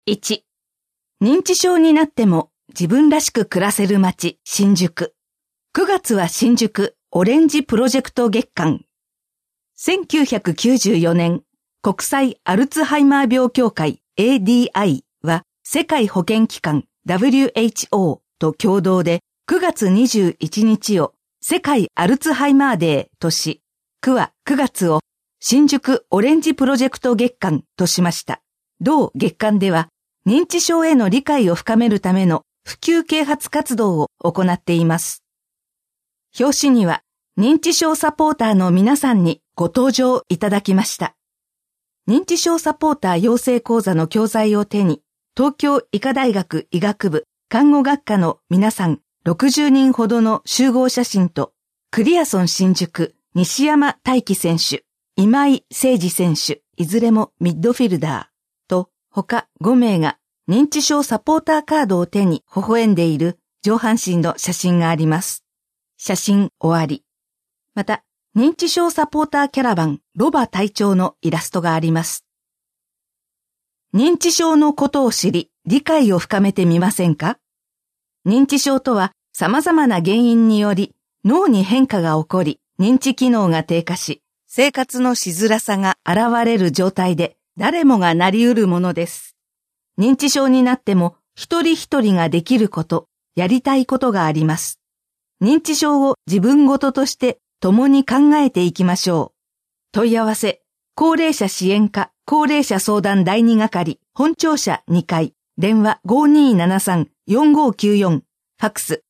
1、認知症になっても自分らしく暮らせる街、新宿。9月は新宿オレンジプロジェクト月間。1994年、国際アルツハイマー病協会 ADI は世界保健機関 WHO と共同で9月21日を世界アルツハイマーデーとし、区は9月を新宿オレンジプロジェクト月間としました。同月間では認知症への理解を深めるための普及啓発活動を行っています。表紙には認知症サポーターの皆さんにご登場いただきました。認知症サポーター養成講座の教材を手に、東京医科大学医学部看護学科の皆さん60人ほどの集合写真と、クリアソン新宿西山大輝選手、今井誠司選手、いずれもミッドフィルダーと他5名が認知症サポーターカードを手に微笑んでいる上半身の写真があります。写真終わり。また、認知症サポーターキャラバンロバ隊長のイラストがあります。認知症のことを知り、理解を深めてみませんか？認知症とは様々な原因により脳に変化が起こり、認知機能が低下し、生活のしづらさが現れる状態で誰もがなり得るものです。認知症になっても一人一人ができること、やりたいことがあります。認知症を自分ごととして共に考えていきましょう。問い合わせ、高齢者支援課高齢者相談第2係本庁舎2階電話 5273-4594 ファックス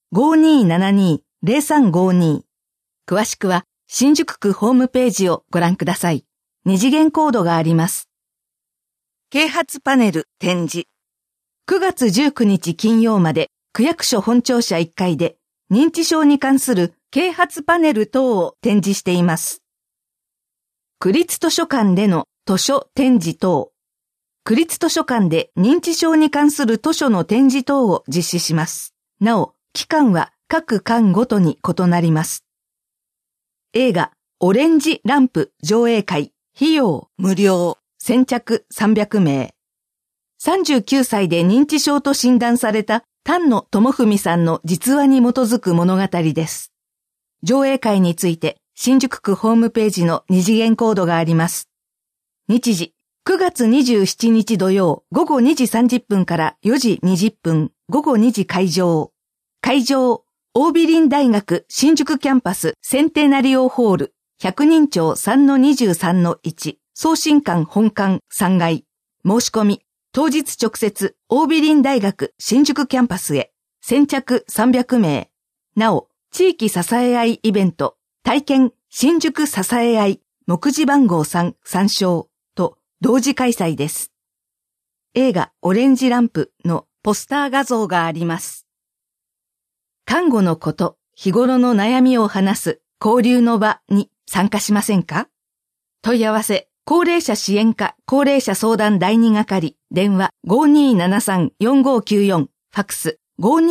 5272-0352 詳しくは新宿区ホームページをご覧ください。二次元コードがあります。啓発パネル展示。9月19日金曜まで区役所本庁舎1階で認知症に関する啓発パネル等を展示しています。区立図書館での図書展示等。区立図書館で認知症に関する図書の展示等を実施します。なお、期間は各館ごとに異なります。映画、オレンジランプ上映会、費用無料、先着300名。39歳で認知症と診断された丹野智文さんの実話に基づく物語です。上映会について、新宿区ホームページの二次元コードがあります。日時、9月27日土曜午後2時30分から4時20分、午後2時会場。会場、桜美林大学新宿キャンパスセンテナリオホール、百人町 3-23-1、送信館本館3階。申し込み、当日直接、桜美林大学新宿キャンパスへ、先着300名。なお、地域支え合いイベント、体験新宿支え合い、目次番号3参照と同時開催です。映画オレンジランプのポスター画像があります。看護のこと、日頃の悩みを話す交流の場に参加しませんか？問い合わせ、高齢者支援課高齢者相談第2係電話 5273-4594 ファックス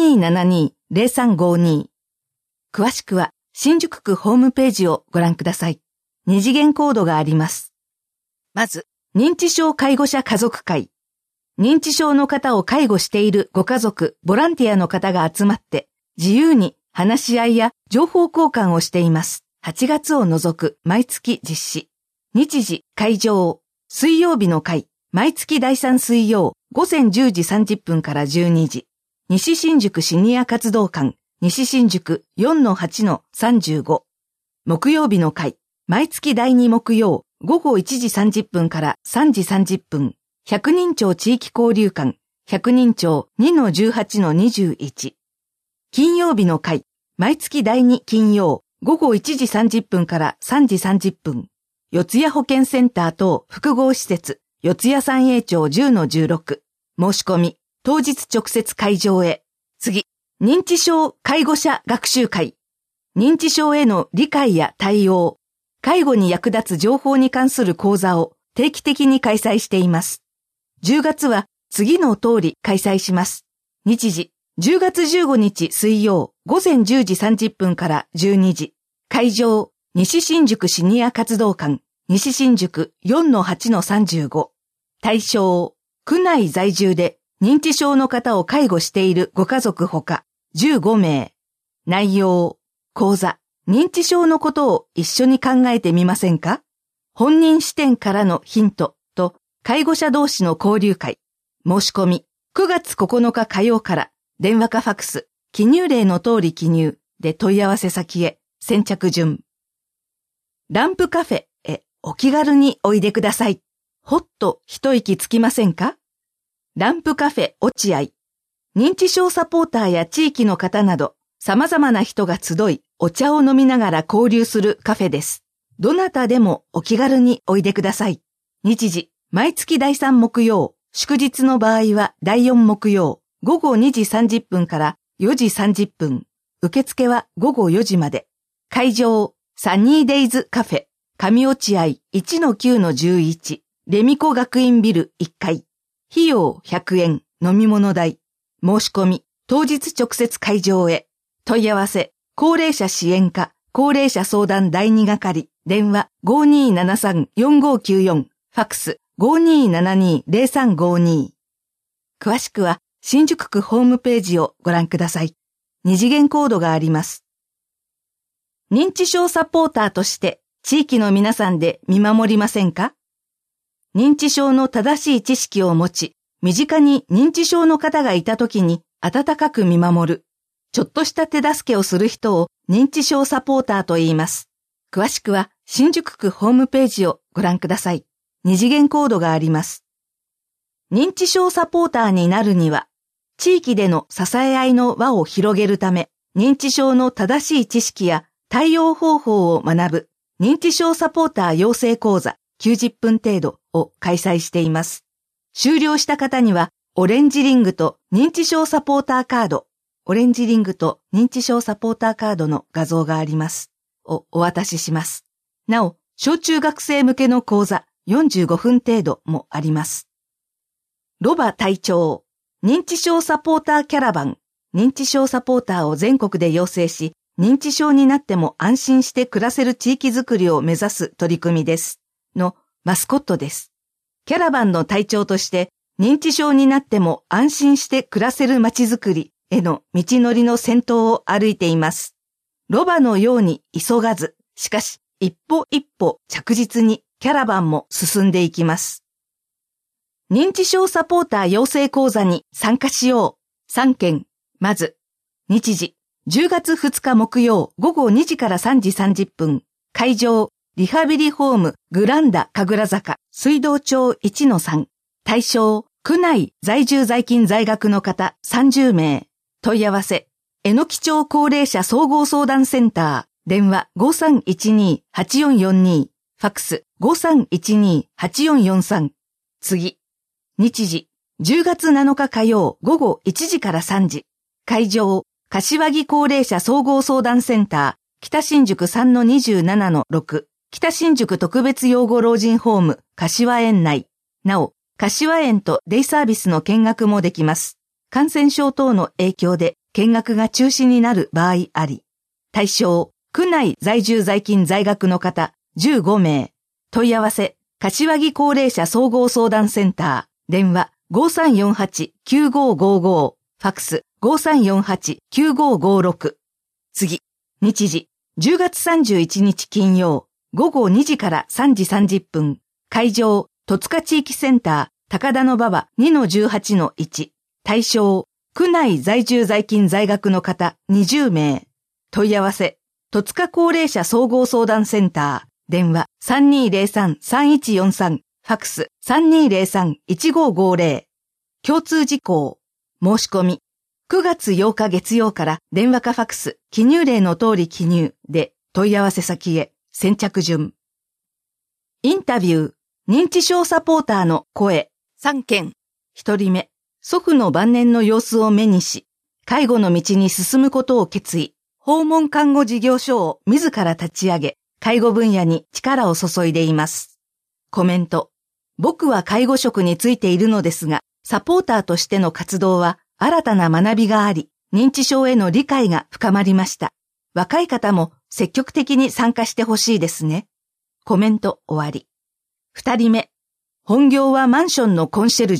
5272-0352 詳しくは新宿区ホームページをご覧ください。二次元コードがあります。まず、認知症介護者家族会。認知症の方を介護しているご家族、ボランティアの方が集まって自由に話し合いや情報交換をしています。8月を除く毎月実施。日時、会場、水曜日の会、毎月第3水曜、午前10時30分から12時。西新宿シニア活動館、西新宿 4-8-35。木曜日の会、毎月第2木曜、午後1時30分から3時30分。百人町地域交流館、百人町 2-18-21。金曜日の会、毎月第2金曜、午後1時30分から3時30分。四谷保健センター等複合施設、四谷三栄町 10-16。申し込み、当日直接会場へ。次、認知症介護者学習会。認知症への理解や対応、介護に役立つ情報に関する講座を定期的に開催しています。10月は次の通り開催します。日時、10月15日水曜、午前10時30分から12時。会場、西新宿シニア活動館、西新宿 4-8-35。対象、 区内在住で認知症の方を介護しているご家族ほか15名。内容、講座、認知症のことを一緒に考えてみませんか？本人視点からのヒントと介護者同士の交流会。申し込み、9月9日火曜から電話かファクス、記入例の通り記入で問い合わせ先へ先着順。ランプカフェへお気軽においでください。ほっと一息つきませんか？ランプカフェ落合。認知症サポーターや地域の方など様々な人が集いお茶を飲みながら交流するカフェです。どなたでもお気軽においでください。日時、毎月第3木曜、祝日の場合は第4木曜、午後2時30分から4時30分。受付は午後4時まで。会場、サニーデイズカフェ、上落合 1-9-11、レミコ学院ビル1階。費用100円、飲み物代。申し込み、当日直接会場へ。問い合わせ、高齢者支援課、高齢者相談第2係、電話 5273-4594、ファクス 5272-0352。詳しくは、新宿区ホームページをご覧ください。二次元コードがあります。認知症サポーターとして、地域の皆さんで見守りませんか？認知症の正しい知識を持ち、身近に認知症の方がいたときに温かく見守る。ちょっとした手助けをする人を認知症サポーターと言います。詳しくは新宿区ホームページをご覧ください。二次元コードがあります。認知症サポーターになるには、地域での支え合いの輪を広げるため、認知症の正しい知識や対応方法を学ぶ認知症サポーター養成講座90分程度を開催しています。終了した方には、オレンジリングと認知症サポーターカード、オレンジリングと認知症サポーターカードの画像があります。をお渡しします。なお、小中学生向けの講座45分程度もあります。ロバ隊長、認知症サポーターキャラバン、認知症サポーターを全国で養成し、認知症になっても安心して暮らせる地域づくりを目指す取り組みです。のマスコットです。キャラバンの隊長として、認知症になっても安心して暮らせる街づくりへの道のりの先頭を歩いています。ロバのように急がず、しかし一歩一歩着実にキャラバンも進んでいきます。認知症サポーター養成講座に参加しよう。3件。まず、日時、10月2日木曜午後2時から3時30分。会場、リハビリホームグランダ神楽坂水道町 1-3。対象、区内在住在勤在学の方30名。問い合わせ、榎木町高齢者総合相談センター。電話 5312-8442。ファクス 5312-8443。次。日時、10月7日火曜午後1時から3時。会場、柏木高齢者総合相談センター、北新宿 3-27-6。北新宿特別養護老人ホーム、柏園内。なお、柏園とデイサービスの見学もできます。感染症等の影響で見学が中止になる場合あり。対象、区内在住在勤在学の方15名。問い合わせ、柏木高齢者総合相談センター。電話 5348-9555。ファクス 5348-9556。次。日時、10月31日金曜、午後2時から3時30分。会場、戸塚地域センター、高田馬場 2-18-1。対象、区内在住在勤在学の方20名。問い合わせ、戸塚高齢者総合相談センター。電話 3203-3143。ファクス 3203-1550。共通事項。申し込み。9月8日月曜から電話かファクス、記入例の通り記入で問い合わせ先へ先着順。インタビュー。認知症サポーターの声。3件。1人目。祖父の晩年の様子を目にし、介護の道に進むことを決意。訪問看護事業所を自ら立ち上げ、介護分野に力を注いでいます。コメント。僕は介護職についているのですが、サポーターとしての活動は新たな学びがあり、認知症への理解が深まりました。若い方も積極的に参加してほしいですね。コメント終わり。2人目。本業はマンションのコンシェルジュ。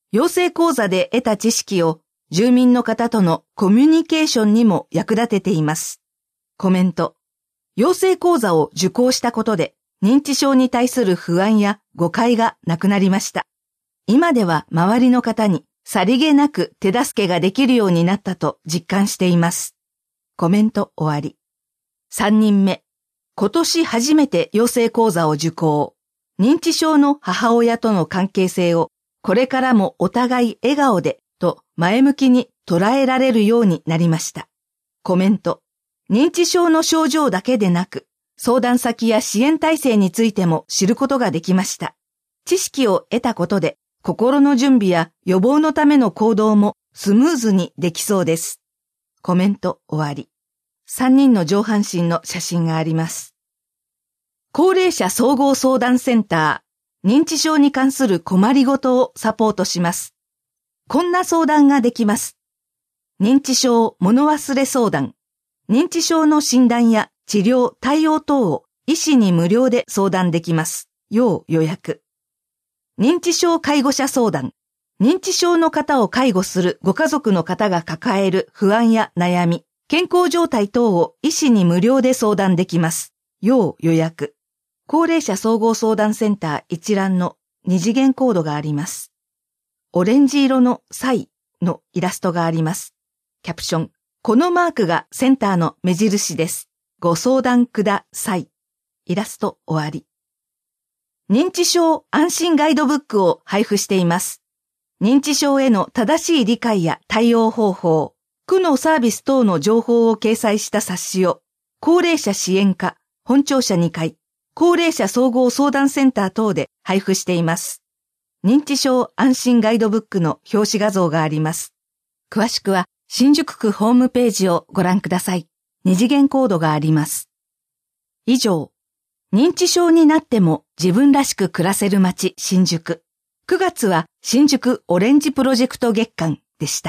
養成講座で得た知識を住民の方とのコミュニケーションにも役立てています。コメント。養成講座を受講したことで認知症に対する不安や誤解がなくなりました。今では周りの方にさりげなく手助けができるようになったと実感しています。コメント終わり。3人目。今年初めて養成講座を受講。認知症の母親との関係性をこれからもお互い笑顔でと前向きに捉えられるようになりました。コメント。認知症の症状だけでなく、相談先や支援体制についても知ることができました。知識を得たことで、心の準備や予防のための行動もスムーズにできそうです。コメント終わり。3人の上半身の写真があります。高齢者総合相談センター、認知症に関する困りごとをサポートします。こんな相談ができます。認知症物忘れ相談。認知症の診断や治療、対応等を医師に無料で相談できます。要予約。認知症介護者相談。認知症の方を介護するご家族の方が抱える不安や悩み、健康状態等を医師に無料で相談できます。要予約。高齢者総合相談センター一覧の二次元コードがあります。オレンジ色のサイのイラストがあります。キャプション。このマークがセンターの目印です。ご相談ください。イラスト終わり。認知症安心ガイドブックを配布しています。認知症への正しい理解や対応方法、区のサービス等の情報を掲載した冊子を、高齢者支援課、本庁舎2階、高齢者総合相談センター等で配布しています。認知症安心ガイドブックの表紙画像があります。詳しくは新宿区ホームページをご覧ください。二次元コードがあります。以上、認知症になっても自分らしく暮らせる街新宿。9月は新宿オレンジプロジェクト月間でした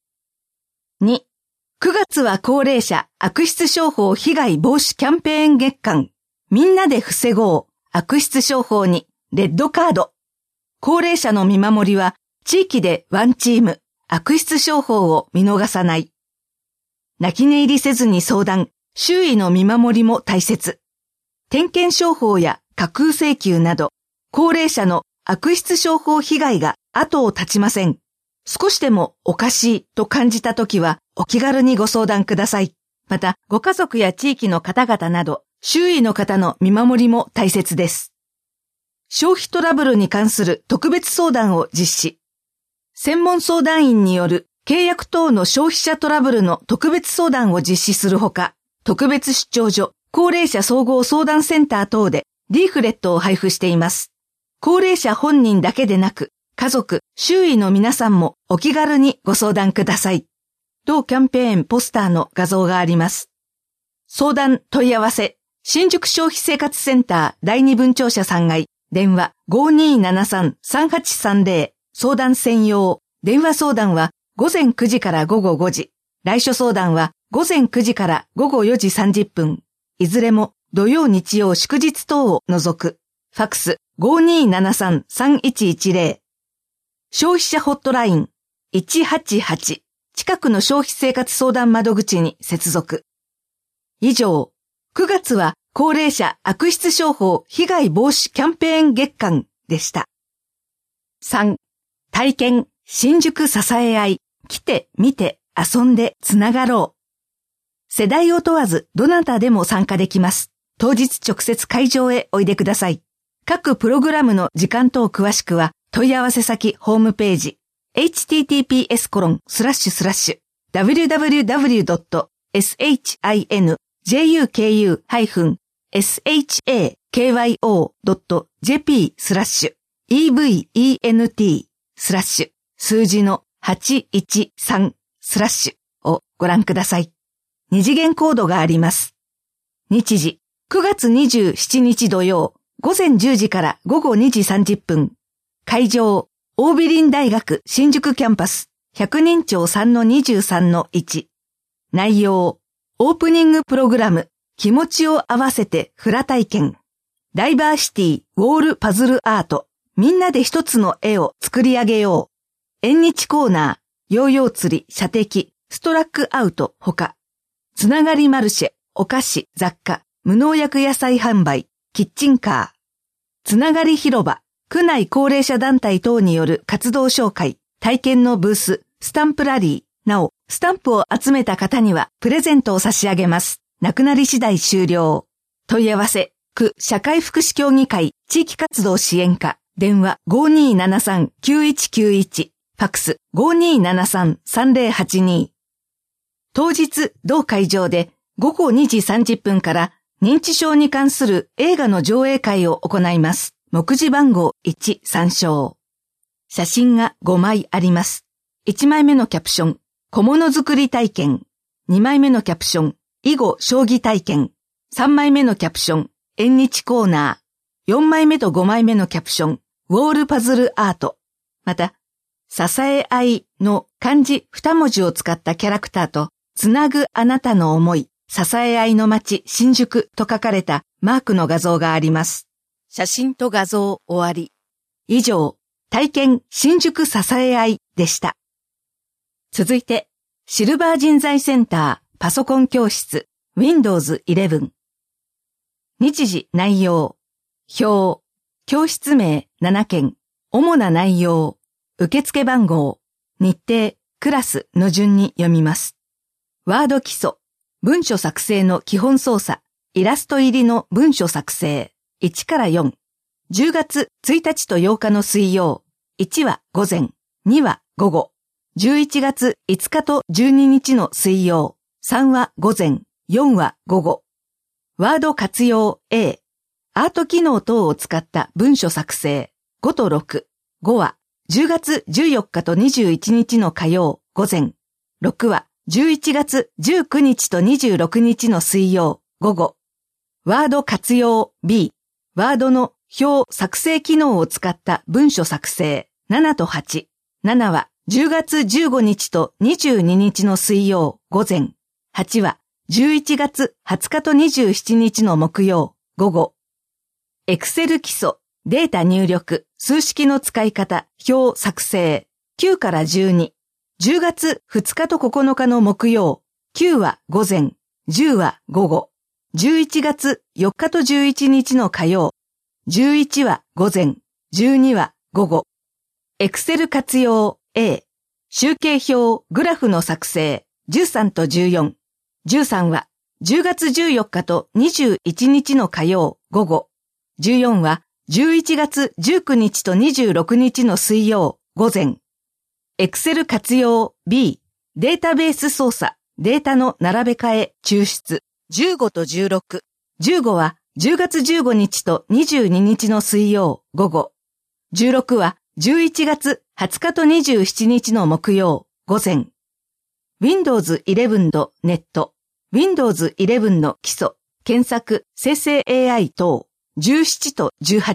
。2、9月は高齢者悪質商法被害防止キャンペーン月間。みんなで防ごう。悪質商法にレッドカード。高齢者の見守りは地域でワンチーム。悪質商法を見逃さない。泣き寝入りせずに相談。周囲の見守りも大切。点検商法や架空請求など、高齢者の悪質商法被害が後を絶ちません。少しでもおかしいと感じたときはお気軽にご相談ください。また、ご家族や地域の方々など、周囲の方の見守りも大切です。消費トラブルに関する特別相談を実施。専門相談員による契約等の消費者トラブルの特別相談を実施するほか、特別出張所、高齢者総合相談センター等でリーフレットを配布しています。高齢者本人だけでなく、家族、周囲の皆さんもお気軽にご相談ください。同キャンペーンポスターの画像があります。相談問い合わせ、新宿消費生活センター第2分庁舎3階、電話 5273-3830、相談専用。電話相談は午前9時から午後5時。来所相談は午前9時から午後4時30分。いずれも土曜日曜祝日等を除く。ファックス 5273-3110。消費者ホットライン188。近くの消費生活相談窓口に接続。以上、9月は高齢者悪質商法被害防止キャンペーン月間でした。3、体験新宿支え合い、来て見て遊んでつながろう。世代を問わずどなたでも参加できます。当日直接会場へおいでください。各プログラムの時間等詳しくは問い合わせ先ホームページ https://www.shinjuku.jp/event/ 数字の813/ をご覧ください。二次元コードがあります。日時、9月27日土曜、午前10時から午後2時30分。会場、桜美林大学新宿キャンパス、百人町 3-23-1。内容、オープニングプログラム、気持ちを合わせてフラ体験。ダイバーシティウォールパズルアート。みんなで一つの絵を作り上げよう。 縁日コーナー、ヨーヨー釣り、射的、ストラックアウト、他。つながりマルシェ、お菓子、雑貨、無農薬野菜販売、キッチンカー。つながり広場、区内高齢者団体等による活動紹介、体験のブース、スタンプラリー。なお、スタンプを集めた方にはプレゼントを差し上げます。なくなり次第終了。問い合わせ、区社会福祉協議会地域活動支援課、電話 5273-9191、ファックス 5273-3082。当日、同会場で午後2時30分から認知症に関する映画の上映会を行います。目次番号1参照。写真が5枚あります。1枚目のキャプション、小物作り体験。2枚目のキャプション、囲碁将棋体験。3枚目のキャプション、縁日コーナー。4枚目と5枚目のキャプション、ウォールパズルアート。また、支え合いの漢字2文字を使ったキャラクターと、つなぐあなたの思い、支え合いの街新宿と書かれたマークの画像があります。写真と画像終わり。以上、体験新宿支え合いでした。続いて、シルバー人材センターパソコン教室 Windows 11。日時内容。表。教室名7件。主な内容。受付番号。日程、クラスの順に読みます。ワード基礎。文書作成の基本操作。イラスト入りの文書作成。1から4。10月1日と8日の水曜。1は午前。2は午後。11月5日と12日の水曜。3は午前。4は午後。ワード活用 A。アート機能等を使った文書作成。5と6。5は10月14日と21日の火曜。午前。6は11月19日と26日の水曜。午後。ワード活用 B。ワードの表作成機能を使った文書作成。7と8。7は10月15日と22日の水曜。午前。8は11月20日と27日の木曜。午後。Excel 基礎、データ入力、数式の使い方、表作成。9から12。10月2日と9日の木曜。9は午前。10は午後。11月4日と11日の火曜。11は午前。12は午後。Excel 活用 A。集計表、グラフの作成。13と14。13は10月14日と21日の火曜。午後。14は11月19日と26日の水曜。午前。Excel 活用 B。データベース操作。データの並べ替え、抽出。15と16。15は10月15日と22日の水曜。午後。16は11月20日と27日の木曜。午前。Windows 11のネット。Windows 11の基礎。検索、生成 AI 等。17と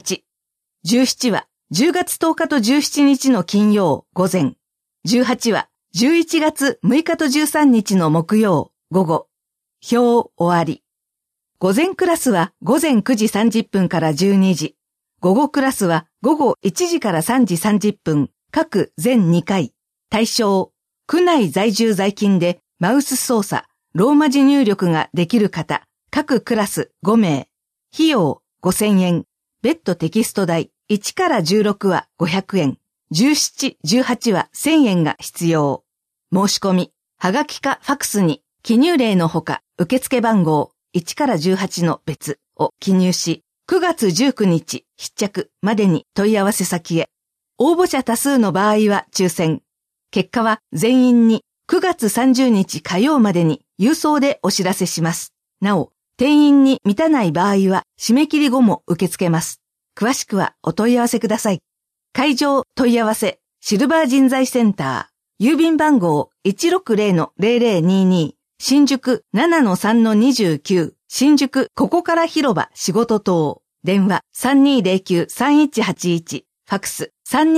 18。17は10月10日と17日の金曜。午前。18は11月6日と13日の木曜。午後。表終わり。午前クラスは午前9時30分から12時。午後クラスは午後1時から3時30分。各全2回。対象。区内在住在勤でマウス操作、ローマ字入力ができる方。各クラス5名。費用5000円。別途テキスト代1から16は500円。17、18は1000円が必要。申し込み、はがきかファクスに記入例のほか受付番号1から18の別を記入し、9月19日必着までに問い合わせ先へ。応募者多数の場合は抽選。結果は全員に9月30日火曜までに郵送でお知らせします。なお、定員に満たない場合は締め切り後も受け付けます。詳しくはお問い合わせください。会場問い合わせシルバー人材センター。郵便番号 160-0022 新宿 7-3-29 新宿ここから広場仕事棟。電話 3209-3181 ファクス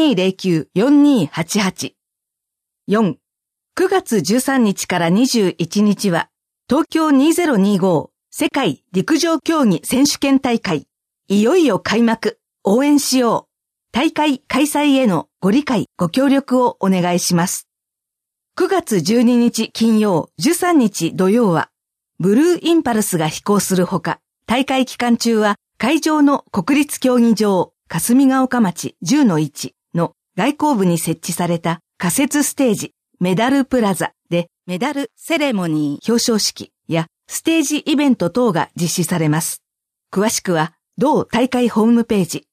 3209-4288。4. 9月13日から21日は東京2025世界陸上競技選手権大会。いよいよ開幕。応援しよう。 大会開催へのご理解ご協力をお願いします。9月12日金曜、13日土曜は、ブルーインパルスが飛行するほか、大会期間中は会場の国立競技場霞ヶ丘町 10-1 の外交部に設置された仮設ステージメダルプラザでメダルセレモニー表彰式やステージイベント等が実施されます。詳しくは同大会ホームページ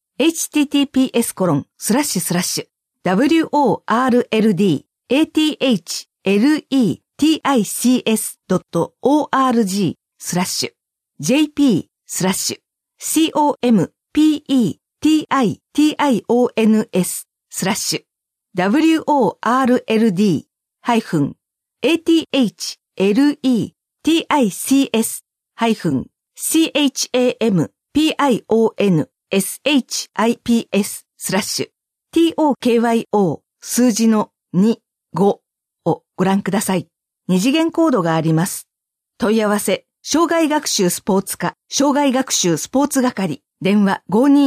https://jp/worldhighfield-tionships/wordhighfield-tokyO数字の25をご覧ください。二次元コードがあります。問い合わせ、障害学習スポーツ課、障害学習スポーツ係、電話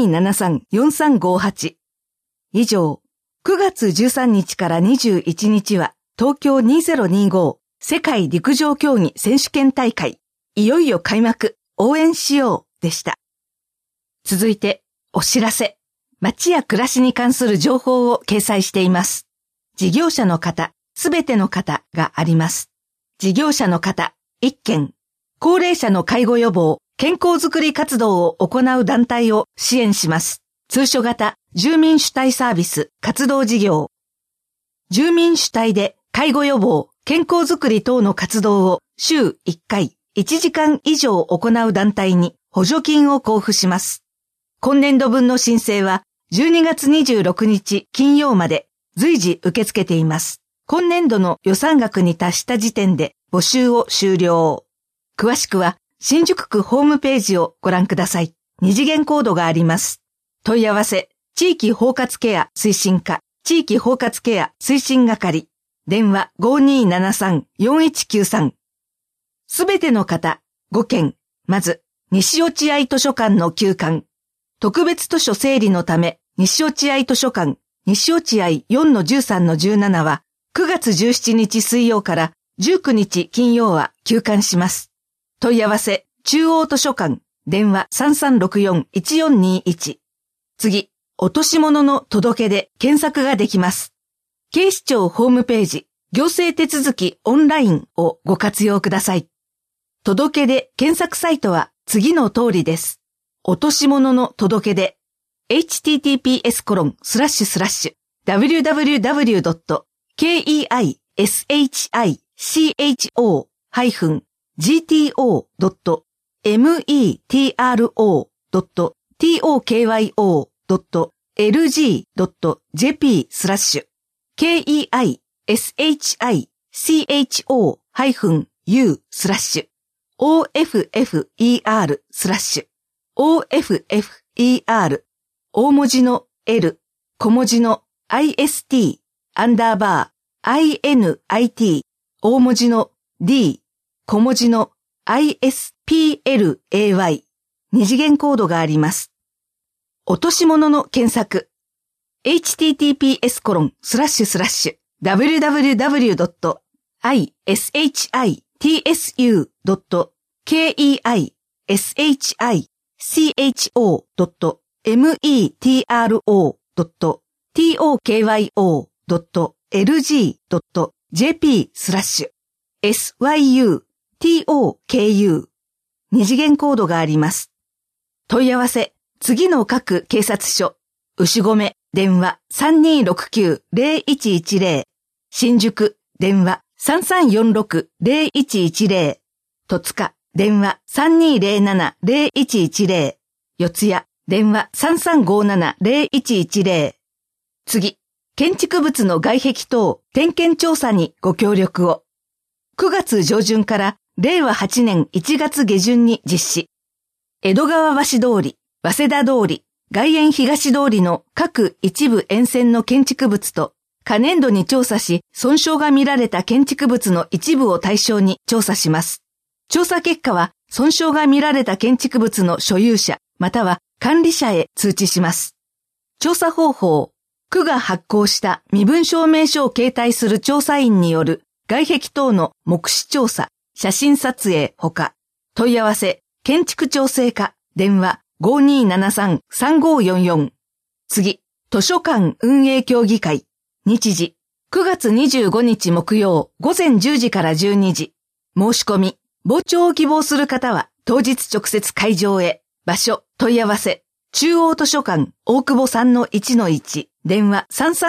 5273-4358。以上、9月13日から21日は東京2025世界陸上競技選手権大会、いよいよ開幕、応援しようでした。続いて、お知らせ。街や暮らしに関する情報を掲載しています。事業者の方、すべての方があります。事業者の方、1件。高齢者の介護予防、健康づくり活動を行う団体を支援します。通所型住民主体サービス活動事業。住民主体で介護予防、健康づくり等の活動を週1回1時間以上行う団体に補助金を交付します。今年度分の申請は12月26日金曜まで随時受け付けています。今年度の予算額に達した時点で募集を終了。詳しくは新宿区ホームページをご覧ください。二次元コードがあります。問い合わせ、地域包括ケア推進課、地域包括ケア推進係、電話 5273-4193。すべての方、5件。まず、西落合図書館の休館。特別図書整理のため、西落合図書館、西落合 4-13-17 は、9月17日水曜から19日金曜は休館します。問い合わせ、中央図書館、電話 3364-1421。次、落とし物の届けで検索ができます。警視庁ホームページ、行政手続きオンラインをご活用ください。届け出検索サイトは次の通りです。落とし物の届け出、KEISHICHO-KEIO.TOKYO.LG.JP/大文字の L、小文字の IST、アンダーバー、INIT、大文字の D、小文字の ISPLAY、二次元コードがあります。落とし物の検索、https://www.ishitsu.keiSHICHO.metro.tokyo.syutoku 二次元コードがあります。問い合わせ、次の各警察署、牛込、電話 3269-0110、新宿、電話 3346-0110、戸塚、電話 3207-0110、四谷、電話 3357-0110。次、建築物の外壁等点検調査にご協力を。9月上旬から令和8年1月下旬に実施。江戸川橋通り、早稲田通り、外苑東通りの各一部沿線の建築物と、可年度に調査し、損傷が見られた建築物の一部を対象に調査します。調査結果は、損傷が見られた建築物の所有者、または管理者へ通知します。 調査方法。区が発行した身分証明書を携帯する調査員による外壁等の目視調査、写真撮影ほか。問い合わせ、建築調整課、電話 5273-3544。次、図書館運営協議会。日時、9月25日木曜午前10時から12時。申し込み、傍聴を希望する方は当日直接会場へ。場所、問い合わせ。中央図書館大久保 3-1-1。電話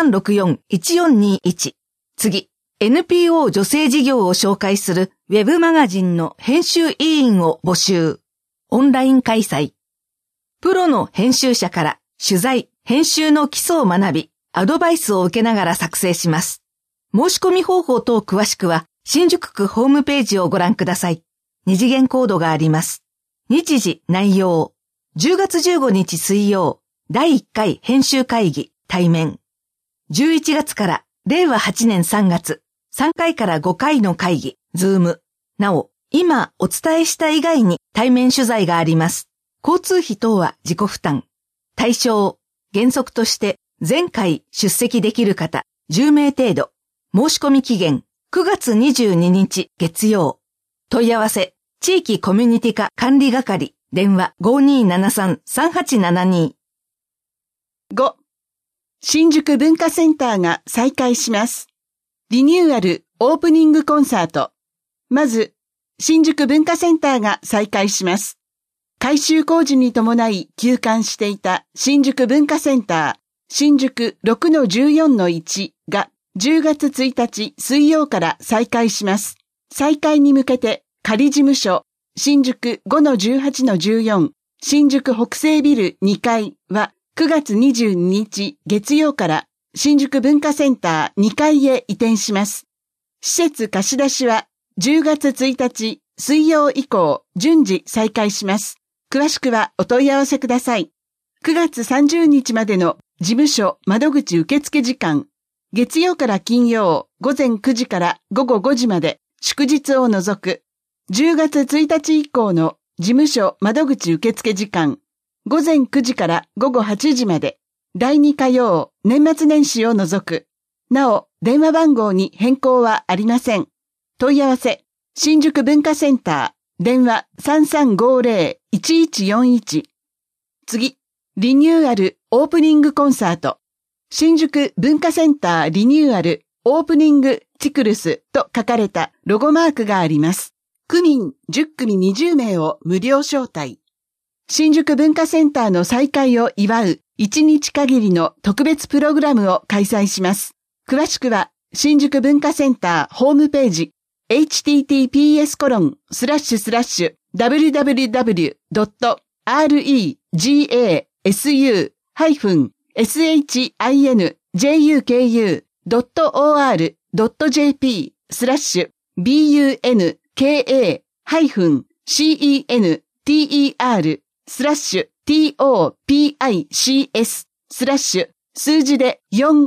3364-1421。次、NPO 女性事業を紹介するウェブマガジンの編集委員を募集。オンライン開催。プロの編集者から取材、編集の基礎を学び、アドバイスを受けながら作成します。申し込み方法等詳しくは、新宿区ホームページをご覧ください。二次元コードがあります。日時、内容。10月15日水曜、第1回編集会議、対面。11月から令和8年3月、3回から5回の会議、ズーム。なお、今お伝えした以外に対面取材があります。交通費等は自己負担。対象、原則として前回出席できる方10名程度。申し込み期限9月22日月曜。問い合わせ、地域コミュニティ課管理係、電話 5273-3872。 5. 新宿文化センターが再開します。リニューアルオープニングコンサート。まず、新宿文化センターが再開します。改修工事に伴い休館していた新宿文化センター、新宿 6-14-1 が10月1日水曜から再開します。再開に向けて仮事務所、新宿 5-18-14、新宿北西ビル2階は9月22日月曜から新宿文化センター2階へ移転します。施設貸し出しは10月1日水曜以降順次再開します。詳しくはお問い合わせください。9月30日までの事務所窓口受付時間、月曜から金曜午前9時から午後5時まで、祝日を除く。10月1日以降の事務所窓口受付時間、午前9時から午後8時まで、第2火曜、年末年始を除く。なお、電話番号に変更はありません。問い合わせ、新宿文化センター、電話 3350-1141。次、リニューアルオープニングコンサート。新宿文化センターリニューアルオープニングチクルスと書かれたロゴマークがあります。区民10組20名を無料招待。新宿文化センターの再開を祝う1日限りの特別プログラムを開催します。詳しくは新宿文化センターホームページ https://www.reg.bunker/topics/ 数字で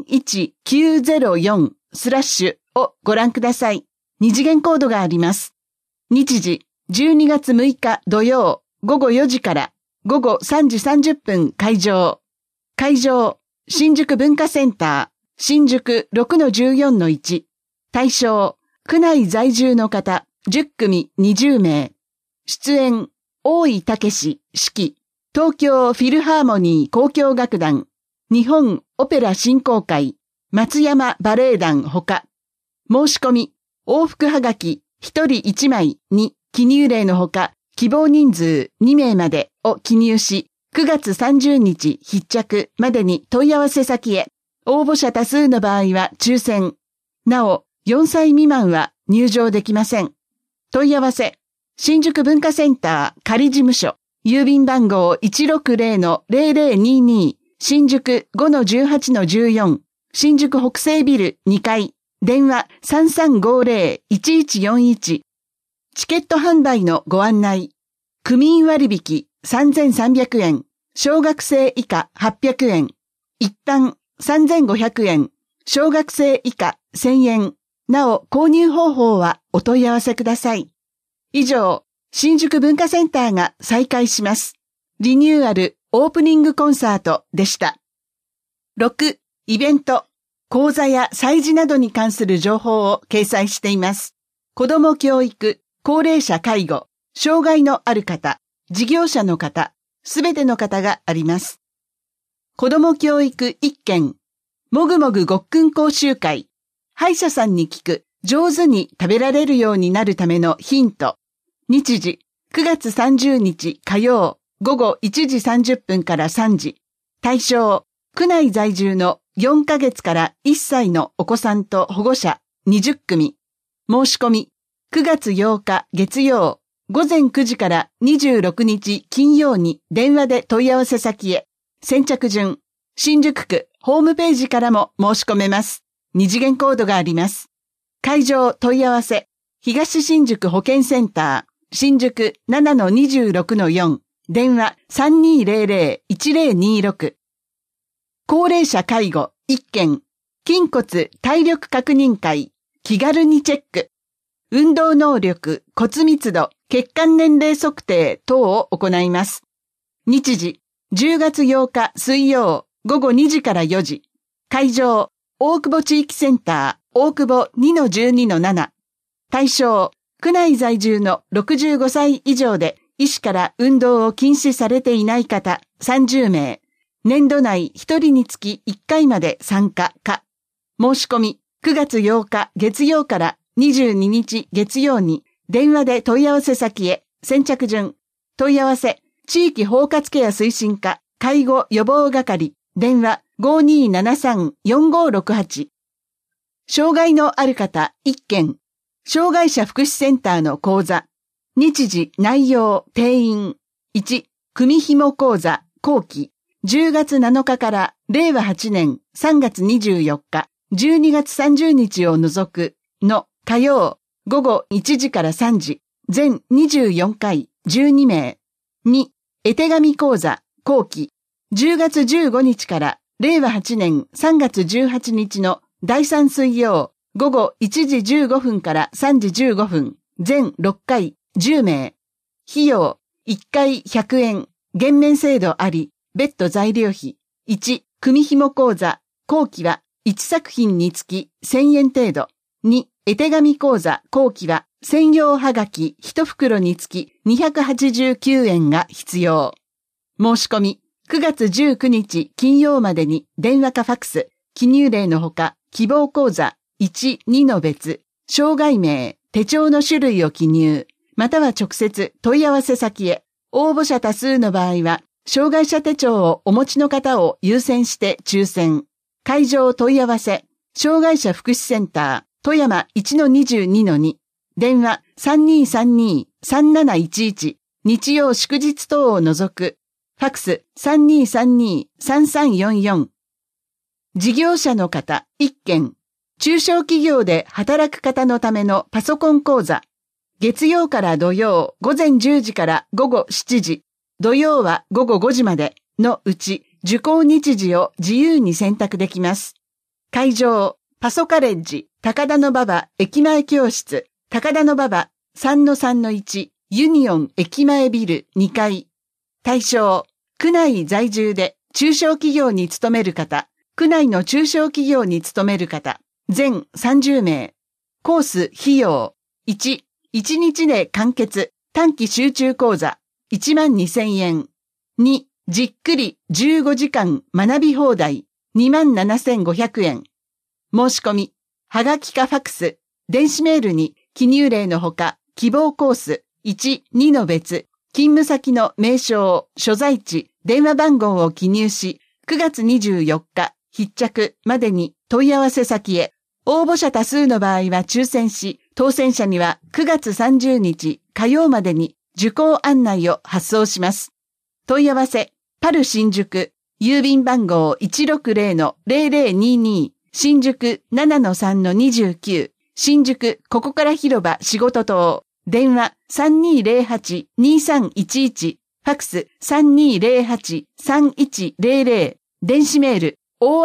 41904/ をご覧ください。二次元コードがあります。日時、12月6日土曜午後4時から午後3時30分開場。会場、新宿文化センター、新宿 6-14-1。対象、区内在住の方、10組20名。出演、大井武史、指揮、東京フィルハーモニー交響楽団、日本オペラ振興会、松山バレエ団ほか。申し込み、往復はがき1人1枚に記入例のほか、希望人数2名までを記入し、9月30日必着までに問い合わせ先へ。応募者多数の場合は抽選。なお、4歳未満は入場できません。問い合わせ、新宿文化センター仮事務所、郵便番号 160-0022、新宿 5-18-14、新宿北西ビル2階、電話 3350-1141。チケット販売のご案内。区民割引3300円、小学生以下800円、一旦3500円、小学生以下1000円。なお、購入方法はお問い合わせください。以上、新宿文化センターが再開します。リニューアルオープニングコンサートでした。 6、イベント、講座や催事などに関する情報を掲載しています。子ども教育、高齢者介護、障害のある方、事業者の方、すべての方があります。子ども教育1件、もぐもぐごっくん講習会、歯医者さんに聞く、上手に食べられるようになるためのヒント。日時、9月30日火曜、午後1時30分から3時。対象、区内在住の4ヶ月から1歳のお子さんと保護者20組。申し込み、9月8日月曜、午前9時から26日金曜に電話で問い合わせ先へ。先着順、新宿区ホームページからも申し込めます。二次元コードがあります。会場問い合わせ、東新宿保健センター、新宿 7-26-4、電話 3200-1026。高齢者介護1件、筋骨体力確認会、気軽にチェック。運動能力、骨密度、血管年齢測定等を行います。日時、10月8日水曜、午後2時から4時。会場、大久保地域センター、大久保 2-12-7。対象、区内在住の65歳以上で医師から運動を禁止されていない方30名。年度内1人につき1回まで参加可。申し込み9月8日月曜から22日月曜に電話で問い合わせ先へ。先着順。問い合わせ地域包括ケア推進課介護予防係電話 5273-4568。障害のある方1件。障害者福祉センターの講座。日時、内容、定員。1、組紐講座、後期。10月7日から令和8年3月24日、12月30日を除くの火曜、午後1時から3時、全24回、12名。2、絵手紙講座、後期。10月15日から令和8年3月18日の第3水曜、午後1時15分から3時15分、全6回、10名。費用、1回100円、減免制度あり、別途材料費。1、組紐講座、後期は1作品につき1000円程度。2、絵手紙講座、後期は専用はがき1袋につき289円が必要。申し込み、9月19日金曜までに電話かファクス、記入例のほか、希望講座、1、2の別、障害名、手帳の種類を記入、または直接問い合わせ先へ。応募者多数の場合は、障害者手帳をお持ちの方を優先して抽選。会場問い合わせ、障害者福祉センター、富山 1-22-2、電話 3232-3711、日曜祝日等を除く、ファクス 3232-3344。事業者の方1件。中小企業で働く方のためのパソコン講座。月曜から土曜午前10時から午後7時、土曜は午後5時までのうち受講日時を自由に選択できます。会場、パソカレッジ、高田馬場駅前教室、高田馬場 3-3-1 ユニオン駅前ビル2階。対象、区内在住で中小企業に勤める方、区内の中小企業に勤める方、全30名。コース費用。1、1日で完結短期集中講座12,000円。2、じっくり15時間学び放題27,500円。申し込み、はがきかファクス、電子メールに記入例のほか、希望コース1、2の別、勤務先の名称、所在地、電話番号を記入し、9月24日必着までに問い合わせ先へ。応募者多数の場合は抽選し、当選者には9月30日火曜までに受講案内を発送します。問い合わせ、パル新宿、郵便番号 160-0022、新宿 7-3-29、新宿ここから広場仕事棟、電話 3208-2311、ファクス 3208-3100、電子メール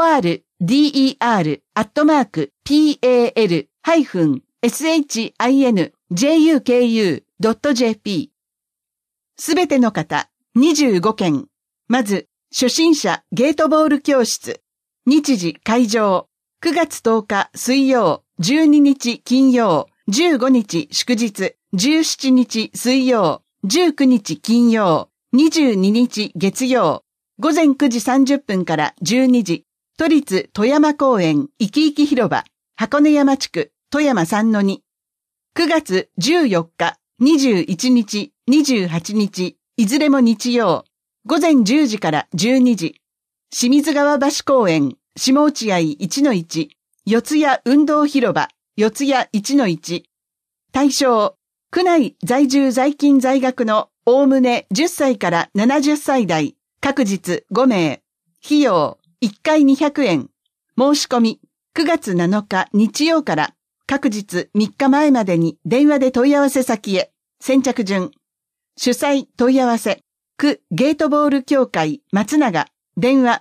order-pal-shinjuku.jp。 すべての方、25件。まず、初心者ゲートボール教室。 日時会場、9月10日水曜、12日金曜、15日祝日、17日水曜、19日金曜、22日月曜、午前9時30分から12時、都立富山公園いきいき広場、箱根山地区、富山3-2。9月14日、21日、28日、いずれも日曜、午前10時から12時、清水川橋公園、下落合 1-1、四谷運動広場、四谷 1-1。対象、区内在住在勤在学のおおむね10歳から70歳代、各日5名。費用、1回200円。申し込み、9月7日日曜から各日3日前までに電話で問い合わせ先へ。先着順。主催問い合わせ、区ゲートボール協会松永。電話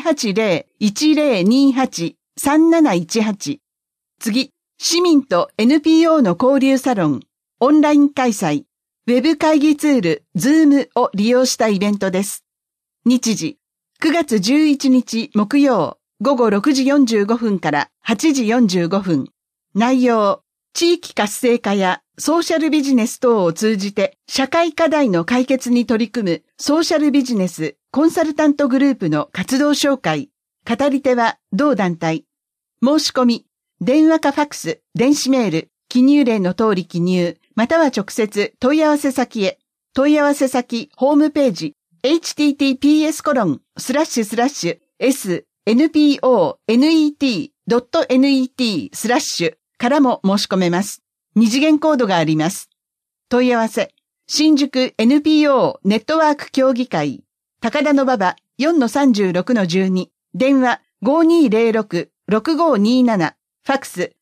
080-1028-3718。次、市民と NPO の交流サロン、オンライン開催、ウェブ会議ツール、Zoom を利用したイベントです。日時、9月11日木曜、午後6時45分から8時45分。内容、地域活性化やソーシャルビジネス等を通じて社会課題の解決に取り組むソーシャルビジネスコンサルタントグループの活動紹介。語り手は同団体。申し込み、電話かファックス、電子メール、記入例の通り記入、または直接問い合わせ先へ。問い合わせ先、ホームページ、https://snponet.net/ からも申し込めます。二次元コードがあります。問い合わせ、新宿 NPO ネットワーク協議会、高田馬場 4-36-12、電話 5206-6527、ファックス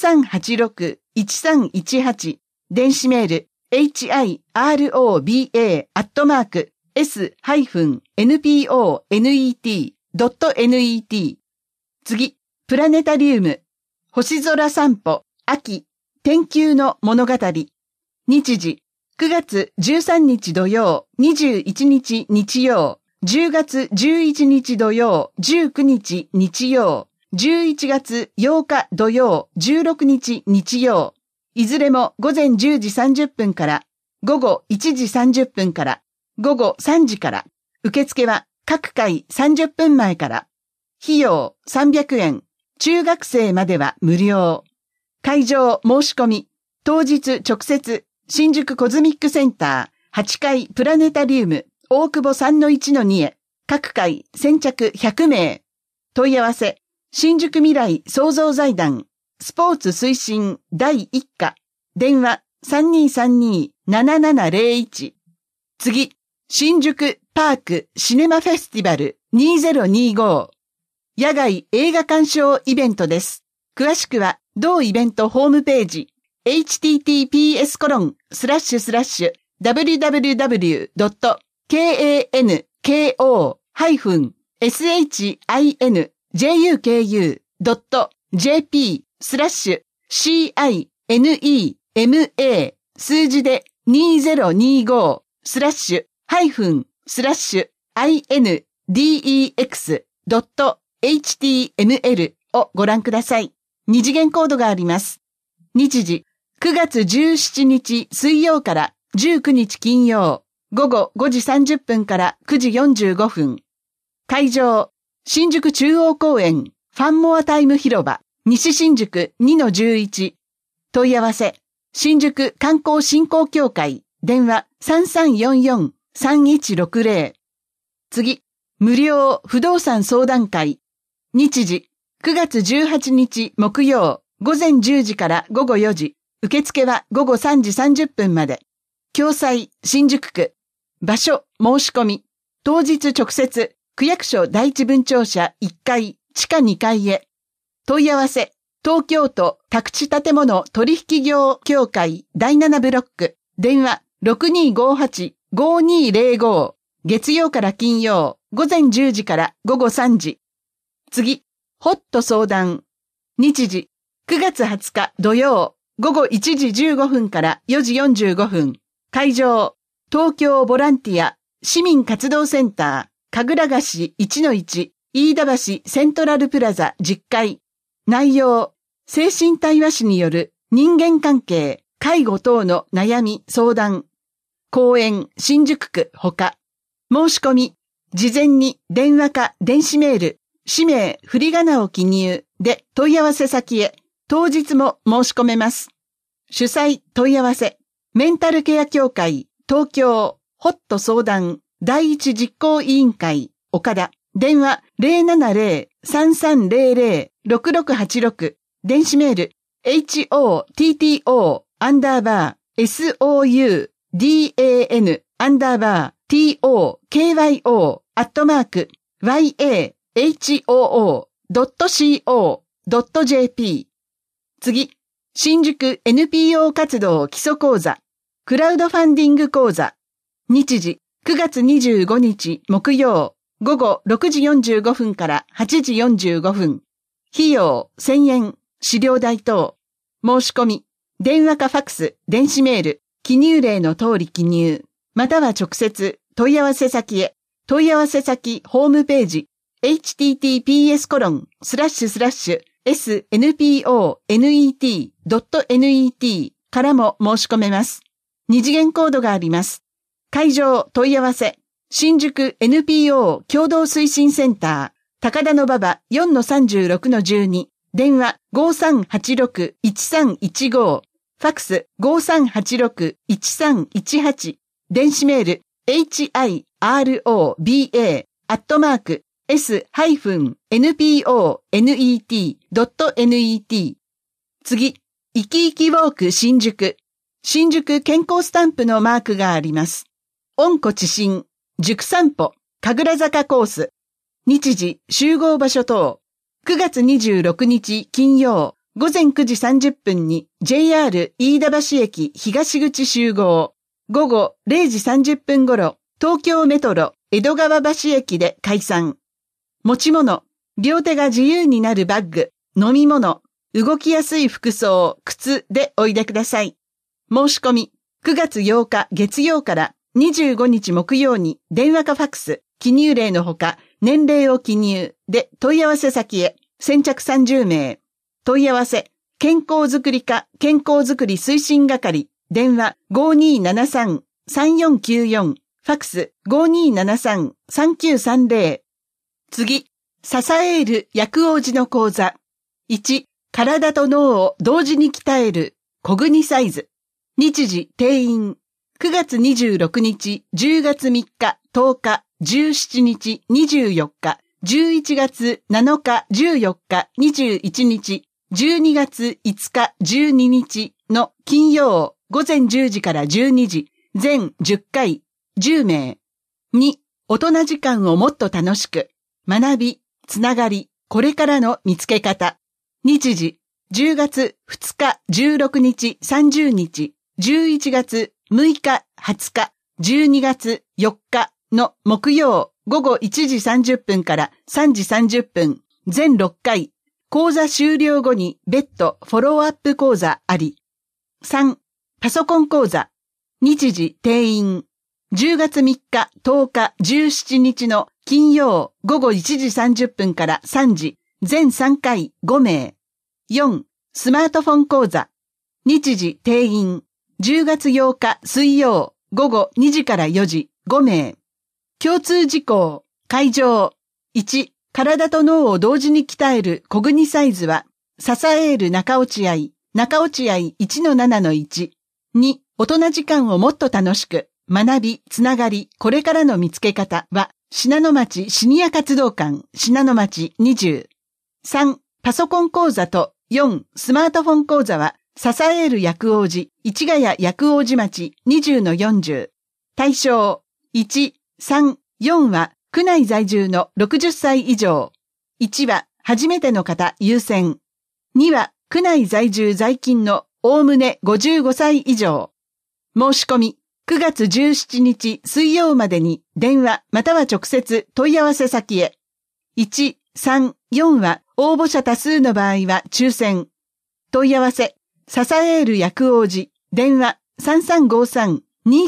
5386-1318、電子メール hiroba@s-nponet.net。次、プラネタリウム、星空散歩、秋、天球の物語。日時、9月13日土曜、21日日曜、10月11日土曜、19日日曜、11月8日土曜、16日日曜、いずれも午前10時30分から、午後1時30分から、午後3時から、受付は各回30分前から、費用300円、中学生までは無料。会場申し込み、当日直接、新宿コズミックセンター、8階プラネタリウム、大久保 3-1-2 へ、各回先着100名。問い合わせ、新宿未来創造財団、スポーツ推進第1課、電話 3232-7701。次、新宿パークシネマフェスティバル2025。野外映画鑑賞イベントです。詳しくは、同イベントホームページ、https://www.kanko-hinjuk.jp/CINEMA 数字で2025/-index.html をご覧ください。二次元コードがあります。日時、9月17日水曜から19日金曜、午後5時30分から9時45分。会場、新宿中央公園、ファンモアタイム広場、西新宿 2-11。問い合わせ、新宿観光振興協会、電話 3344-3160。次、無料不動産相談会。日時、9月18日木曜、午前10時から午後4時。受付は午後3時30分まで。共催、新宿区。場所、申し込み。当日直接、区役所第一分庁舎1階、地下2階へ。問い合わせ、東京都宅地建物取引業協会第7ブロック。電話 6258-5205。月曜から金曜、午前10時から午後3時。次、ホット相談。日時、9月20日土曜、午後1時15分から4時45分。会場、東京ボランティア市民活動センター、神楽菓子 1-1、 飯田橋セントラルプラザ10階。内容、精神対話師による人間関係、介護等の悩み相談。公園新宿区ほか。申し込み、事前に電話か電子メール、氏名、振り仮名を記入で問い合わせ先へ、当日も申し込めます。主催問い合わせ、メンタルケア協会、東京、ホット相談、第一実行委員会、岡田、電話070-3300-6686、電子メール、hottou_dan-tokyo-yahoo.co.jp。次、新宿 NPO 活動基礎講座、クラウドファンディング講座。日時、9月25日木曜、午後6時45分から8時45分。費用1000円、資料代等。申し込み、電話かファクス、電子メール、記入例の通り記入、または直接問い合わせ先へ。問い合わせ先ホームページ、https://snponet.net からも申し込めます。二次元コードがあります。会場問い合わせ、新宿 NPO 共同推進センター、高田馬場 4-36-12、電話 5386-1315、ファクス 5386-1318、電子メール hiroba-s-nponet.net。次、生き生きウォーク新宿。新宿健康スタンプのマークがあります。温故知新、塾散歩、神楽坂コース。日時、集合場所等。9月26日金曜、午前9時30分に JR 飯田橋駅東口集合。午後0時30分頃、東京メトロ江戸川橋駅で解散。持ち物、両手が自由になるバッグ、飲み物、動きやすい服装、靴でおいでください。申し込み、9月8日月曜から25日木曜に電話かファクス、記入例のほか、年齢を記入で問い合わせ先へ、先着30名。問い合わせ、健康づくり課健康づくり推進係、電話 5273-3494、ファクス 5273-3930。次、支える薬王子の講座。1、体と脳を同時に鍛えるコグニサイズ。日時、定員。9月26日、10月3日、10日、17日、24日、11月7日、14日、21日、12月5日、12日の金曜午前10時から12時、全10回、10名。2、大人時間をもっと楽しく、学び、つながり、これからの見つけ方。日時、10月2日、16日、30日、11月6日、20日、12月4日の木曜午後1時30分から3時30分、全6回、講座終了後に別途フォローアップ講座あり。3、パソコン講座。日時定員。10月3日、10日、17日の金曜午後1時30分から3時、全3回5名。4、スマートフォン講座。日時定員。10月8日水曜午後2時から4時5名。共通事項。会場。1、体と脳を同時に鍛えるコグニサイズは、支える中落合 1-7-1。2、大人時間をもっと楽しく、学び、つながり、これからの見つけ方は、信濃町シニア活動館、信濃町20。3、パソコン講座と4、スマートフォン講座は、支える薬王子、市ヶ谷薬王子町 20-40。対象、1、3、4は、区内在住の60歳以上。1は、初めての方優先。2は、区内在住在勤のおおむね55歳以上。申し込み、9月17日水曜までに電話または直接問い合わせ先へ。1、3、4は応募者多数の場合は抽選。問い合わせ、支える薬王子、電話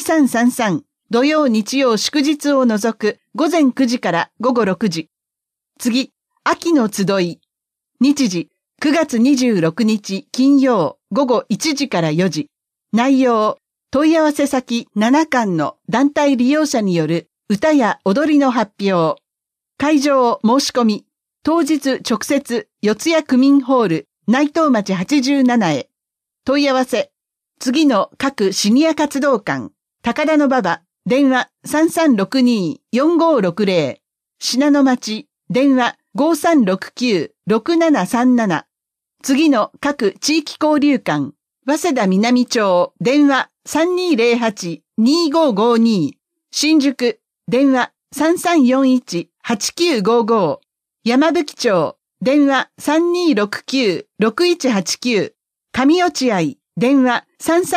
3353-2333、土曜日曜祝日を除く午前9時から午後6時。 次、秋の集い。日時、9月26日金曜午後1時から4時。内容、問い合わせ先7館の団体利用者による歌や踊りの発表。会場申し込み。当日直接四谷区民ホール内藤町87へ。問い合わせ。次の各シニア活動館。高田馬場。電話 3362-4560。信濃町。電話 5369-6737。次の各地域交流館。早稲田南町。電話 3208-2552。新宿。電話 3341-8955。山吹町。電話 3269-6189。上落合。電話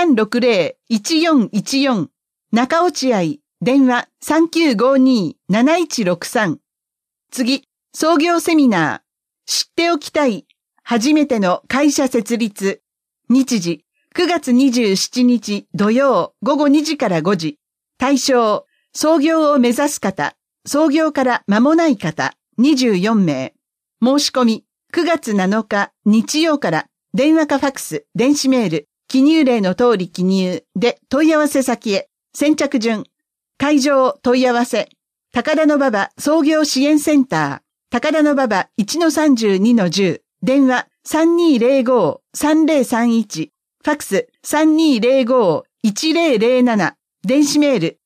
3360-1414。中落合。電話 3952-7163。次、創業セミナー。知っておきたい。初めての会社設立。日時、9月27日土曜午後2時から5時。対象、創業を目指す方、創業から間もない方、24名。申し込み、9月7日日曜から電話かファックス、電子メール、記入例の通り記入で問い合わせ先へ。先着順。会場問い合わせ。高田馬場創業支援センター。高田馬場 1-32-10。電話 3205-3031。ファックス 3205-1007。電子メール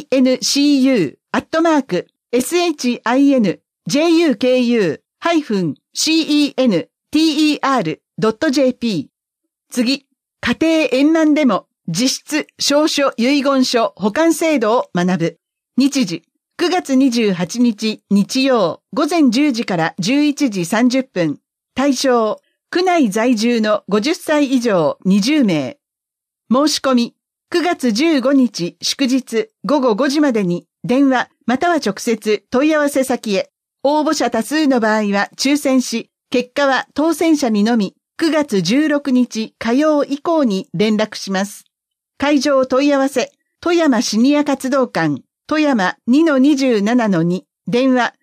incu@shinjuku-center.jp。次、家庭円満でも実質証書遺言書保管制度を学ぶ。日時、9月28日日曜午前10時から11時30分。対象、区内在住の50歳以上20名。申し込み、9月15日祝日午後5時までに電話または直接問い合わせ先へ。応募者多数の場合は抽選し、結果は当選者にのみ9月16日火曜以降に連絡します。会場問い合わせ、富山シニア活動館、富山 2-27-2、電話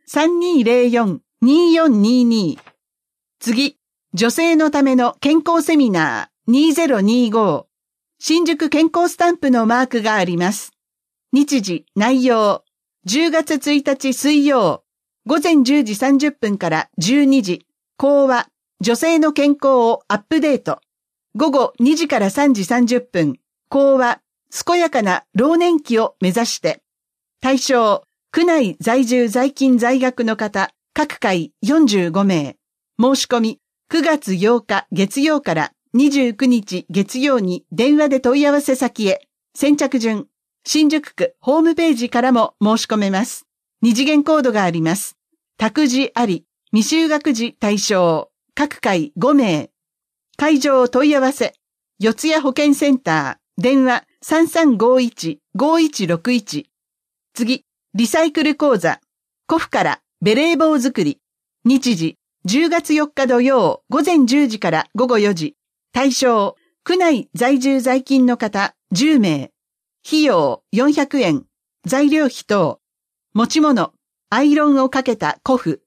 3204-2422。次、女性のための健康セミナー2025。新宿健康スタンプのマークがあります。日時、内容。10月1日水曜、午前10時30分から12時。講話、女性の健康をアップデート。午後2時から3時30分。講話、健やかな老年期を目指して。対象、区内在住在勤在学の方、各回45名。申し込み、9月8日月曜から29日月曜に電話で問い合わせ先へ。先着順、新宿区ホームページからも申し込めます。二次元コードがあります。託児あり、未就学児対象、各回5名。会場問い合わせ、四谷保健センター、電話 3351-5161。次、リサイクル講座、古布からベレー帽作り。日時、10月4日土曜午前10時から午後4時。対象、区内在住在勤の方10名。費用400円。材料費等。持ち物、アイロンをかけた古布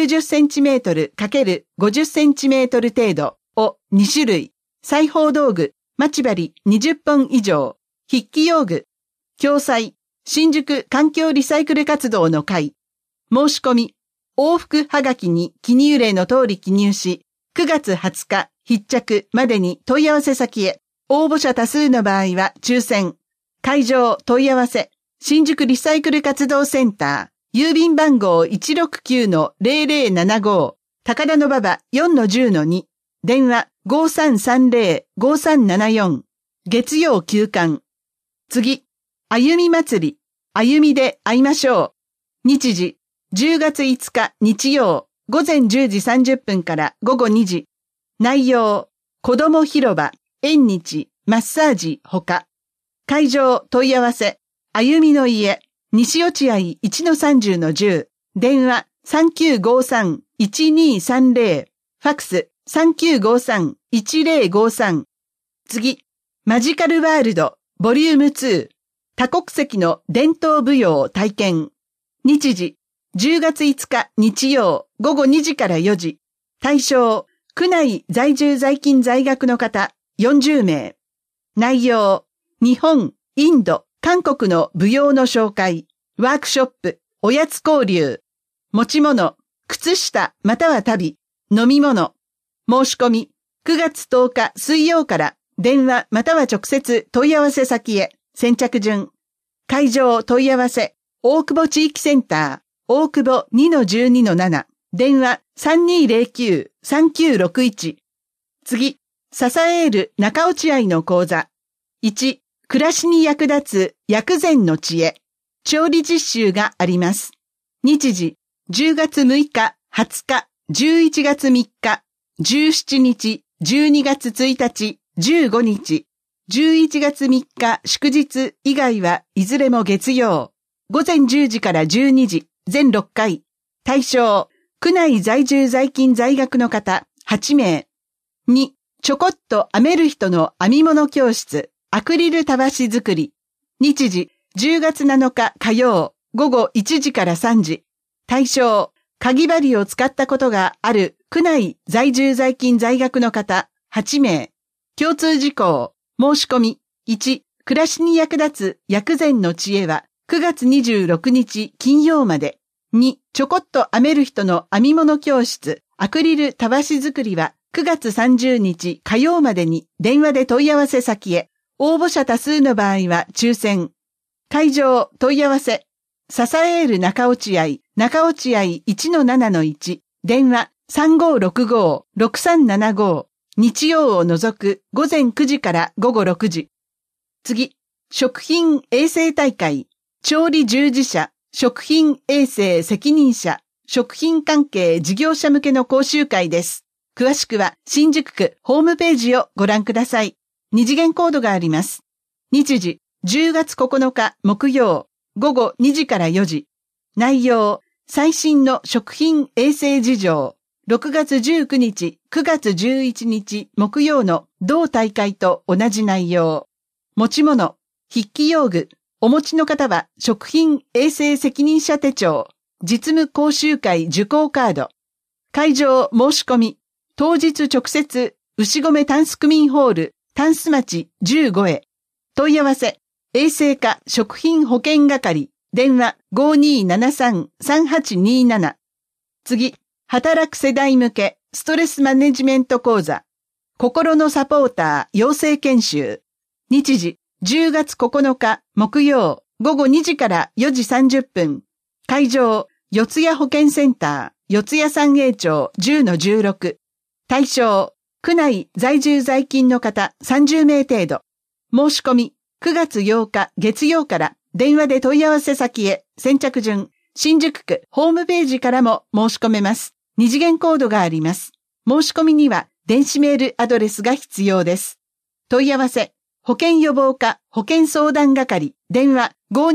90cm×50cm 程度を2種類。裁縫道具、待ち針20本以上。筆記用具。共催、新宿環境リサイクル活動の会。申し込み。往復はがきに記入例の通り記入し、9月20日必着までに問い合わせ先へ。応募者多数の場合は抽選。会場問い合わせ。新宿リサイクル活動センター。郵便番号 169-0075。高田馬場 4-10-2。電話 5330-5374。月曜休館。次。歩み祭り。歩みで会いましょう。日時。10月5日日曜午前10時30分から午後2時。内容、子ども広場、縁日、マッサージ、ほか。会場問い合わせ、歩みの家、西落合 1-30-10。電話3953-1230。ファックス3953-1053。次、マジカルワールド、ボリューム2。多国籍の伝統舞踊体験。日時、 10月5日日曜午後2時から4時。対象、区内在住在勤在学の方40名。内容、日本、インド、韓国の舞踊の紹介、ワークショップ、おやつ交流、持ち物、靴下または旅、飲み物。申し込み、9月10日水曜から電話または直接問い合わせ先へ。先着順。会場問い合わせ、大久保地域センター、大久保 2-12-7、電話 3209-3961。次、支える中落合の講座。1、暮らしに役立つ薬膳の知恵。調理実習があります。日時、10月6日、20日、11月3日、17日、12月1日、15日、11月3日祝日以外はいずれも月曜。午前10時から12時、全6回。対象、区内在住在勤在学の方8名。2、ちょこっと編める人の編み物教室、アクリルたわし作り。日時、10月7日火曜、午後1時から3時。対象、かぎ針を使ったことがある区内在住在勤在学の方8名。共通事項、申し込み。1、暮らしに役立つ薬膳の知恵は9月26日金曜まで。2、ちょこっと編める人の編み物教室、アクリルたわし作りは9月30日火曜までに電話で問い合わせ先へ。応募者多数の場合は抽選。会場問い合わせ。支える中落合 1-7-1、電話 3565-6375。日曜を除く午前9時から午後6時。次、食品衛生大会、調理従事者、食品衛生責任者、食品関係事業者向けの講習会です。詳しくは新宿区ホームページをご覧ください。2次元コードがあります。日時、10月9日木曜、午後2時から4時。内容、最新の食品衛生事情。6月19日、9月11日木曜の同大会と同じ内容。持ち物、筆記用具、お持ちの方は食品衛生責任者手帳、実務講習会受講カード。会場申し込み、当日直接、牛込タンス区民ホール、タンス町15へ。問い合わせ、衛生課食品保健係、電話 5273-3827。次、働く世代向けストレスマネジメント講座。心のサポーター養成研修。日時、10月9日木曜午後2時から4時30分。会場、四谷保健センター、四谷三栄町 10-16。対象、区内在住在勤の方30名程度。申し込み、9月8日月曜から電話で問い合わせ先へ。先着順、新宿区ホームページからも申し込めます。2次元コードがあります。申し込みには電子メールアドレスが必要です。問い合わせ、保健予防課保健相談係、電話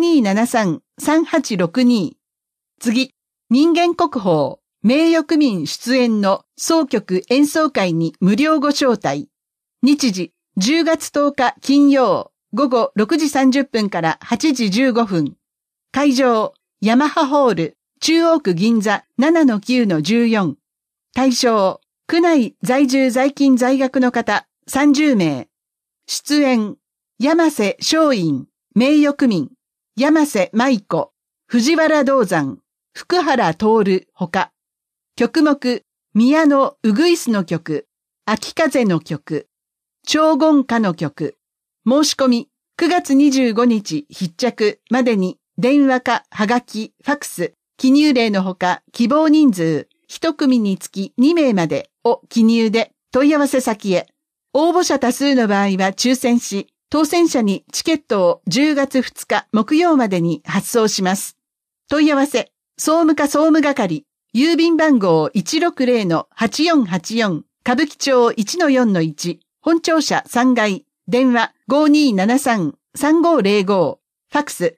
5273-3862。次、人間国宝、名誉区民出演の総曲演奏会に無料ご招待。日時、10月10日金曜、午後6時30分から8時15分。会場、ヤマハホール、中央区銀座 7-9-14。対象、区内在住在勤在学の方30名。出演、山瀬松陰、名誉区民、山瀬舞子、藤原道山、福原徹ほか。曲目、宮野うぐいすの曲、秋風の曲、長言歌の曲。申し込み、9月25日必着までに電話かはがき、ファクス、記入例のほか希望人数、1組につき2名までを記入で問い合わせ先へ。応募者多数の場合は抽選し、当選者にチケットを10月2日木曜までに発送します。問い合わせ、総務課総務係、郵便番号 160-8484、歌舞伎町 1-4-1、本庁舎3階、電話 5273-3505、ファクス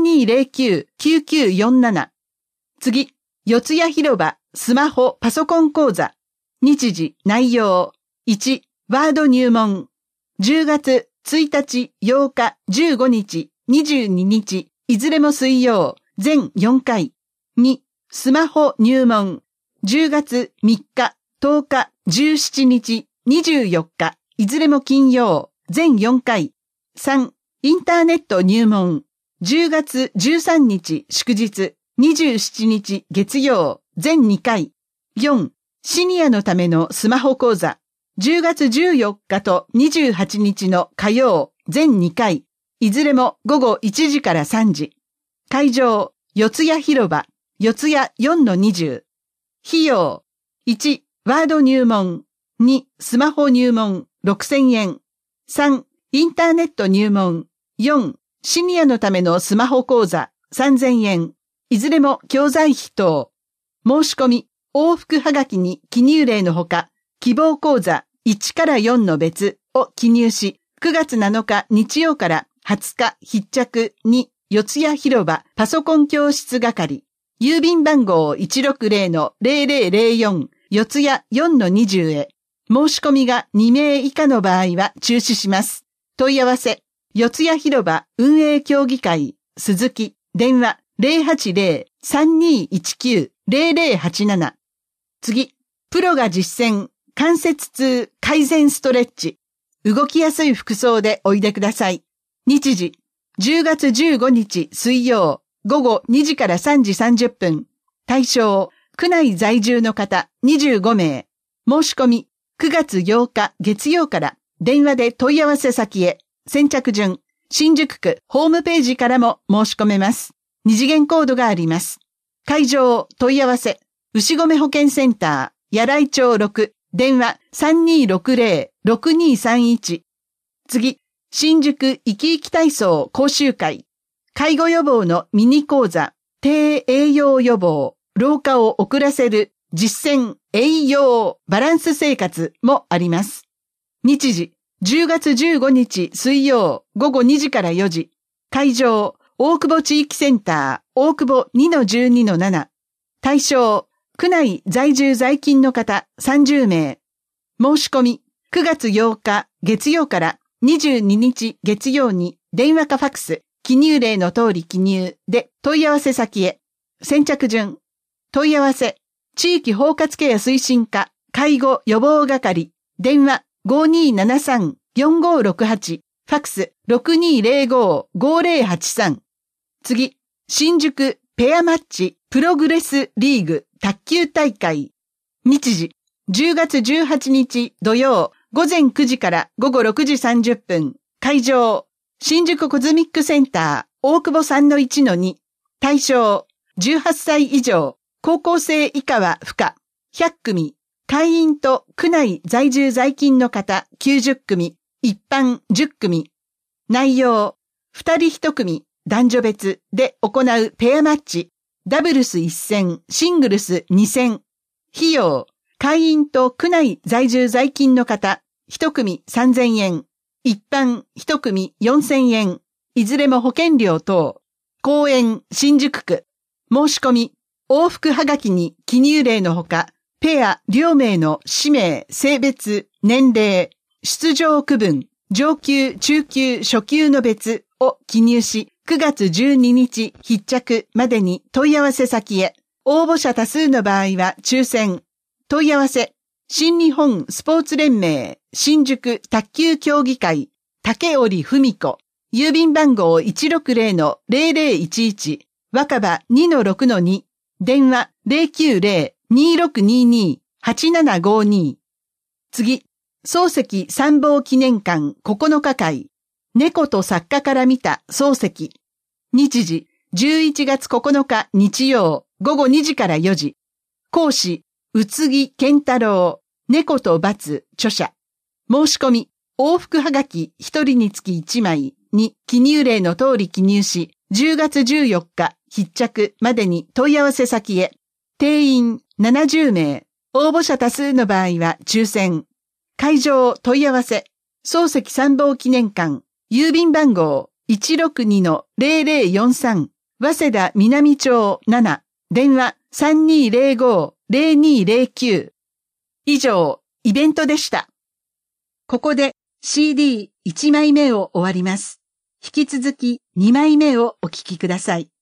3209-9947。次、四谷広場スマホパソコン講座。日時、内容。1、ワード入門。10月1日、8日、15日、22日、いずれも水曜、全4回。2、 スマホ入門。10月3日、10日、17日、24日、いずれも金曜、全4回。3、インターネット入門。10月13日祝日、27日月曜、全2回。4、シニアのためのスマホ講座。10月14日と28日の火曜、全2回。いずれも午後1時から3時。会場、四谷広場、四谷 4-20。費用、1、ワード入門。2、スマホ入門、6000円。3、インターネット入門。4、シニアのためのスマホ講座、3000円。いずれも教材費等。申し込み、往復はがきに記入例のほか、希望講座1から4の別を記入し、9月7日日曜から20日必着2、四谷広場パソコン教室係。郵便番号 160-0004 四谷 4-20 へ。申し込みが2名以下の場合は中止します。問い合わせ、四谷広場運営協議会、鈴木、電話 080-3219-0087。次、プロが実践、関節痛改善ストレッチ。動きやすい服装でおいでください。日時、10月15日水曜、午後2時から3時30分。対象、区内在住の方25名。申し込み、9月8日月曜から電話で問い合わせ先へ。先着順、新宿区ホームページからも申し込めます。二次元コードがあります。会場問い合わせ、牛込保健センター、柳井町6、電話 3260-6231。次、新宿生き生き体操講習会。介護予防のミニ講座、低栄養予防、老化を遅らせる実践栄養バランス生活もあります。日時、10月15日水曜午後2時から4時。会場、大久保地域センター、大久保 2-12-7。対象、区内在住在勤の方30名。申し込み、9月8日月曜から22日月曜に電話かファックス、記入例の通り記入で問い合わせ先へ。先着順。問い合わせ、地域包括ケア推進課、介護予防係、電話 5273-4568、ファックス 6205-5083。次、新宿ペアマッチプログレスリーグ卓球大会。日時、10月18日土曜午前9時から午後6時30分。会場、新宿コズミックセンター大久保 3-1-2。対象、18歳以上、高校生以下は不可。100組。会員と区内在住在勤の方90組。一般10組。内容、2人1組。男女別で行うペアマッチ。ダブルス1戦、シングルス2戦。費用、会員と区内在住在勤の方、1組3000円。一般1組4000円。いずれも保険料等。公園新宿区。申し込み、往復はがきに記入例のほか、ペア両名の氏名、性別、年齢、出場区分、上級、中級、初級の別を記入し、9月12日必着までに問い合わせ先へ。応募者多数の場合は抽選。問い合わせ、新日本スポーツ連盟新宿卓球協議会竹織文子。郵便番号 160-0011 若葉 2-6-2。電話 090-2622-8752。次、漱石参謀記念館9日会。猫と作家から見た漱石。日時、11月9日日曜午後2時から4時。講師、宇津木健太郎、猫と罰著者。申し込み、往復はがき1人につき1枚に記入例の通り記入し、10月14日必着までに問い合わせ先へ。定員70名。応募者多数の場合は抽選。会場問い合わせ。漱石参謀記念館。郵便番号 162-0043 早稲田南町7。電話 3205-0209。以上、イベントでした。ここで CD1 枚目を終わります。引き続き2枚目をお聴きください。